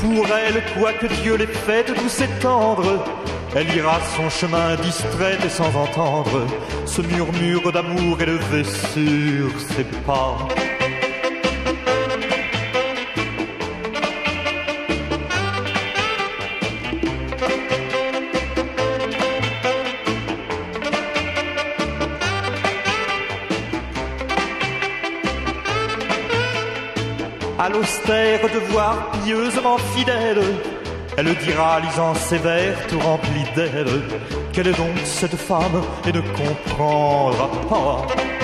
Pour elle, quoique Dieu l'ait faite douce et tendre, elle ira son chemin distraite et sans entendre ce murmure d'amour élevé sur ses pas. À l'austère devoir pieusement fidèle, elle dira, lisant ses vers tout remplis d'elle, quelle est donc cette femme et ne comprendra pas